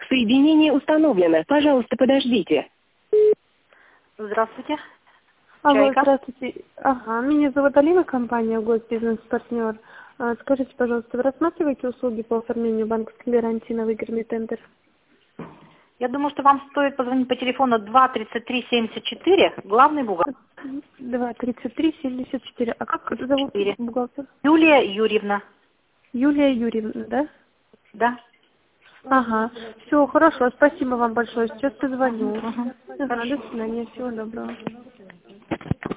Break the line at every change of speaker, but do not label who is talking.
Соединение установлено. Пожалуйста, подождите.
Здравствуйте.
Алло,
Чайка.
здравствуйте. Ага, меня зовут Алина, компания Госбизнес-партнер. Скажите, пожалуйста, вы рассматриваете услуги по оформлению банковской гарантии на выигранный тендер?
Я думаю, что вам стоит позвонить по телефону 23374, главный бухгалтер.
233-74. А как это зовут
4.
бухгалтер?
Юлия Юрьевна.
Юлия Юрьевна, да?
Да.
Ага. Все, хорошо. Спасибо вам большое. Сейчас позвоню.
Угу.
Ага, до свидания. Всего доброго.